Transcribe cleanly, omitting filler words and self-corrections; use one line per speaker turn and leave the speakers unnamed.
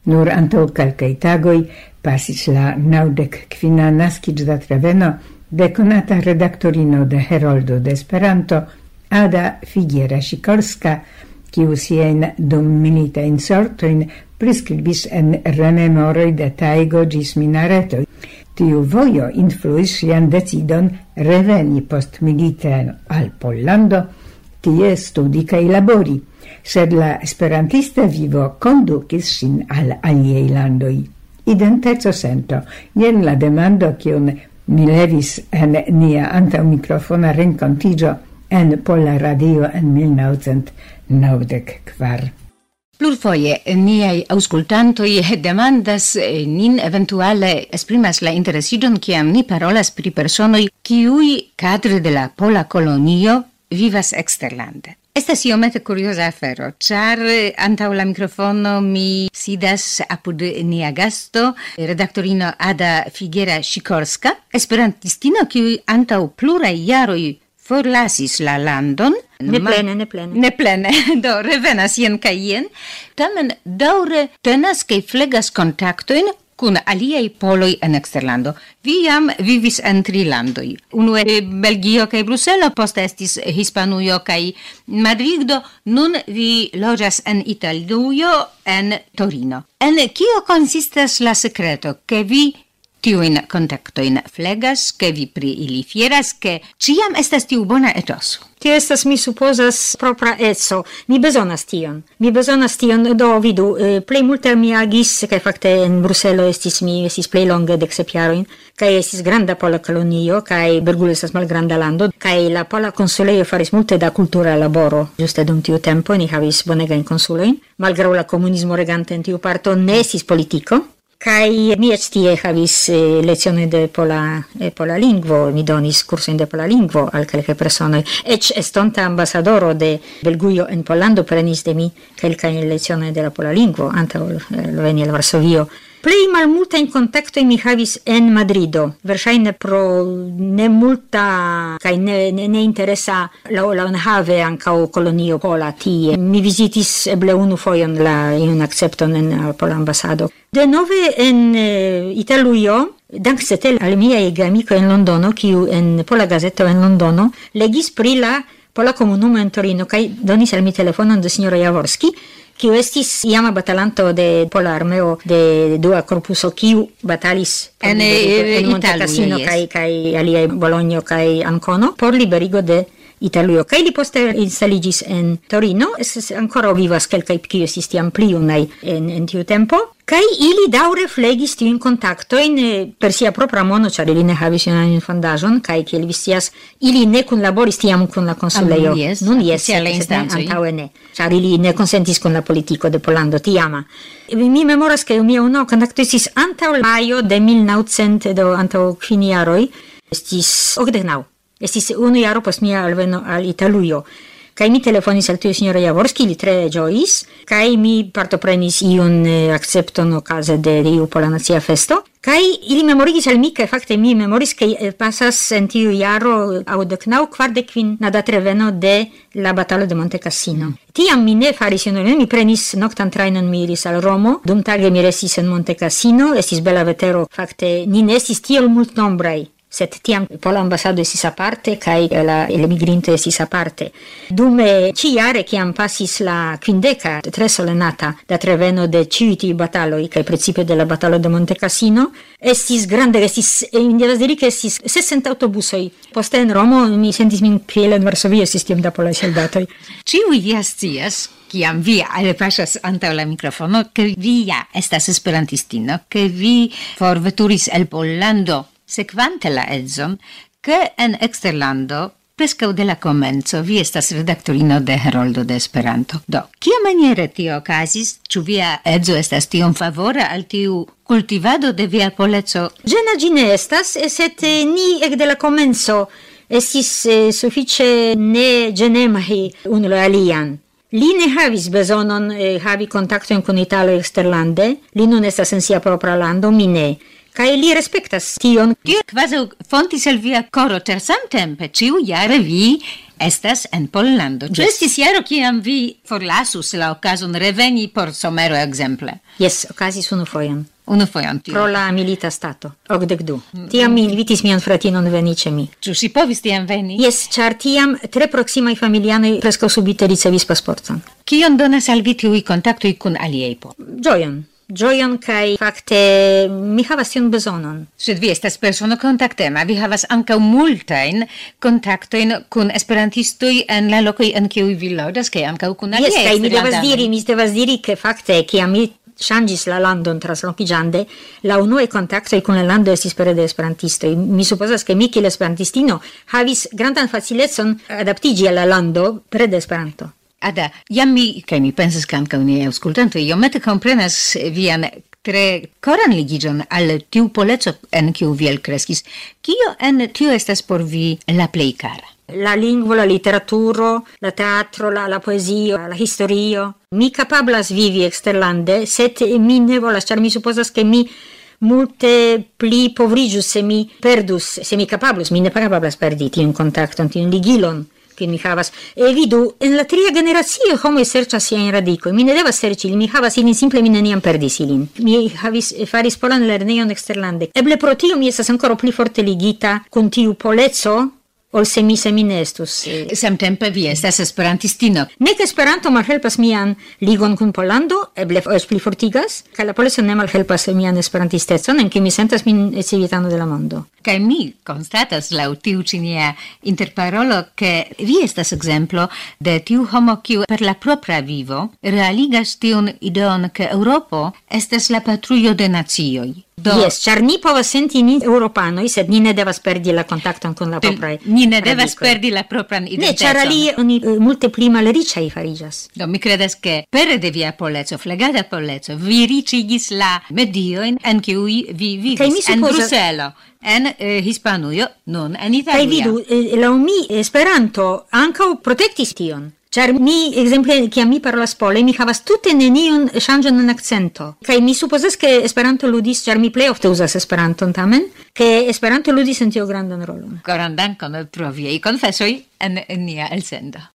Nur antaŭ kelkaj tagoj pasis la 90 naskiĝ datreveno de konata redaktorino de Heroldo de Esperanto, Ada Figuera-Sikorska, kiu siajn dummilitajn sortojn priskribis en rememoroj de tajgo ĝis minaretoj. Tiu vojo influis ŝian decidon reveni postmilite al Pollando, tie studi kaj labori, sed la esperantista vivo kondukis ŝin al aliaj landoj. Identeco sento, jen la demando, kiun mi levis en nia antaŭmikrofona renkontiĝo en Pola Radio en 1994.
Plurfoje niaj aŭskultantoj demandas nin eventuale esprimas la interesiĝon, kiam ni parolas pri personoj kiuj kadre de la pola kolonio vivas eksterlande. Estas iomete kurioza afero, ĉar antaŭ la mikrofono mi sidas apud nia gasto, redaktorino Ada Figuera-Sikorska, esperantistino kiu antaŭ pluraj jaroj forlasis la landon.
Ne plene.
Do revenas jen kaj jen. Tamen daŭre tenas kaj flegas kontaktojn kun aliaj poloj en eksterlando. Vi jam vivis en 3 landoj. Unue Belgio kaj Bruselo, poste estis Hispanujo kaj Madrido, nun vi loĝas en Italujo, en Torino. En kio konsistas la sekreto, ke vi tiujn kontaktojn flegas, ke vi pri ili fieras, ke ĉiam estas tiu bona etoso?
Tio estas, mi supozas, propra eco. Mi bezonas tion, do vidu, plej multe mi agis, kaj fakte en Bruselo mi estis plej longe 10 jarojn, kaj estis granda pola kolonio, kaj Bergulo estas malgranda lando, kaj la pola konsulejo faris multe da kultura laboro. Ĝuste dum tiu tempo ni havis bonegajn konsulojn, malgraŭ la komunismo regante en tiu parto ne estis politiko. Kai mi eĉ tie havis lecionoj de pola lingvo, mi donis kursojn de pola lingvo al kelkaj personoj. Eĉ estonta ambasadoro de Belgujo en Pollando prenis de mi kelkajn lecionojn de la pola lingvo antaŭ veni al Varsovio. Plej malmultajn kontaktojn mi havis en Madrido, verŝajne pro nemulta kaj ne interesa laŭenhave ankaŭ kolonio pola tie. Mi vizitis eble unu fojon la iun akcepton en la pola ambasado. Denove en Italujo, dankcete al miaj geamikoj en Londono, kiu en Pola Gazeto en Londono legis pri la pola komunumo en Torino kaj donis al mi telefonon de sinjoro Jaworski, kiu estis iama batalanto de Pola Armeo de Dua Korpuso, kiu batalis en Montecassino kaj aliaj Bologno kaj Ancono por liberigo de Italujo. Kaj li poste instaligis en Torino, ankoraŭ vivas kelkaj kiuj estis tiam pli junaj en tiu tempo. Kaj ili daŭre flegis tiujn kontaktojn per sia propra mono, ĉar ili ne havis junan fondaĵon, kaj kiel vi scias, ili ne kunlaboris tiam kun la konsulejo. Nun jes, antaŭe ne, ĉar ili ne konsentis kun la politiko de Pollando tiama. Mi memoras, ke mia unua kontakto estis antaŭ majo de 1900, antaŭ 5 jaroj, estis 89. Estis 1 jaro post mia alveno al Italujo. Kaj mi telefonis al tiu sinjoro Jaworski, li tre ĝojis, kaj mi partoprenis iun akcepton okaze de iu Pola Nacia Festo. Kaj ili memorigis al mi, ke fakte mi memoris, ke pasas en tiu jaro aŭ 45 datreveno de la batalo de Montecassino. Tiam mi ne faris ion, mi prenis noktan trajnon, mi iris al Romo, dumtage mi restis en Montecassino, estis bela vetero, fakte ni ne estis tiel multnombraj. Sed tiam Pola ambasado estis aparte kaj la elmigrinto estis aparte. Dume ĉiujare, kiam pasis la 50 tre solenata datreveno de ĉiuj tiuj bataloj kaj precipe de la batalo de Montecassino, estis grande, mi devas diri ke estis 60 aŭtobusoj. Poste en Romo mi sentis min kiel en Varsovio estis tiom da polaj soldatoj.
Ĉiuj ja scias, kiam vi alpaŝas antaŭ la mikrofono, ke vi ja estas esperantistino, ke vi forveturis el Pollando sekvante la edzon, ke en eksterlando preskaŭ de la komenco vi estas redaktorino de Heroldo de Esperanto. Do, kiamaniere tio okazis? Ĉu via edzo estas tiom favora al tiu kultivado de via poleco?
Ĝena ĝi ne estas, sed ni ekde la komenco estis sufiĉe ne ĝenemaj unu la alian. Li ne havis bezonon havi kontaktojn kun italoj eksterlande, li nun estas en sia propra lando, mi ne. Kaj li respektas tion.
Tio kvazaŭ fontis el via koro, ĉar samtempe ĉiujare vi estas en Pollando. Ĉu estis jaro kiam vi forlasus la okazon reveni por somero ekzemple?
Yes, okazis unu fojon.
Unu fojon tio.
Pro la milita stato, 82. Tiam mi invitis mian fratinon veni ĉe mi.
Ĉu ŝi povis tiam veni?
Yes, ĉar tiam tre proksimaj familianoj preskaŭ subite ricevis pasporton.
Kion donas al vi tiuj kontaktoj kun aliaj poloj?
Ĝojon kaj fakte mi havas tiun bezonon.
Sed vi estas persono kontaktema, vi havas ankaŭ multajn kontaktojn kun esperantistoj en la lokoj en kiuj vi loĝas kaj ankaŭ kun aliaj eksterlandanoj.
Mi devas diri ke fakte kiam mi ŝanĝis la landon translokiĝante, la unuaj kontaktoj kun la lando estis pere de esperantistoj. Mi supozas ke mi kiel esperantistino havis grandan facilecon adaptiĝi al la lando pere de Esperanto.
Ada, jam mi, kaj mi pensas ke ankaŭ niaj aŭskultantoj iomete komprenas vian tre koran ligiĝon al tiu poleco en kiu vi elkreskis. Kio en tio estas por vi la plej kara?
La lingvo, la literaturo, la teatro, la poezio, la historio. Mi kapablas vivi eksterlande, sed mi ne volas, ĉar mi supozas ke mi multe pli povriĝus se mi perdus, se mi kapablus, mi ne kapablas perdi tiun kontakton, tiun ligilon che mi havas. E vidu, en la tria generacio homoj serĉas siajn radikojn. Mi ne devas serĉi, mi havas ilin, simple mi neniam perdis ilin. Mi faris polan lernejon eksterlande. Eble pro tio mi estas ankoraŭ pli forte ligita kun tiu poleco, ol se mi ne estus.
Samtempe vi estas esperantistino.
Nek Esperanto malhelpas mian ligon kun Pollando, eble eĉ pli fortigas, kaj la poleco ne malhelpas mian esperantistecon, en kiu mi sentas min civitano de la mondo.
Kaj mi konstatas laŭ tiu ĉi nia interparolo, ke vi estas ekzemplo de tiu homo kiu per la propra vivo realigas tiun ideon, ke Eŭropo estas la patrujo de nacioj.
Yes, ĉar ni povas senti ni eŭropanoj, sed ni ne devas perdi la kontakton kun la propraj.
Ni ne devas perdi la propran identecon.
Ne, ĉar alie oni multe pli malriĉaj fariĝas.
Do mi kredas ke pere de via poleco, flegata poleco, vi riĉigis la mediojn en kiuj vi vivis en Bruselo, en Hispanujo, nun en Italia.
Kaj vidu, laŭ mi Esperanto ankaŭ protektis tion. Ĉar mi, ekzemple, kiam mi parolas pole, mi havas tute neniun ŝanĝon en akcento. Kaj mi supozas, ke Esperanto ludis, ĉar mi plej ofte uzas Esperanton tamen, ke Esperanto ludis en tio grandan rolon.
Koran dankon pro viaj konfesoj en nia elsendo.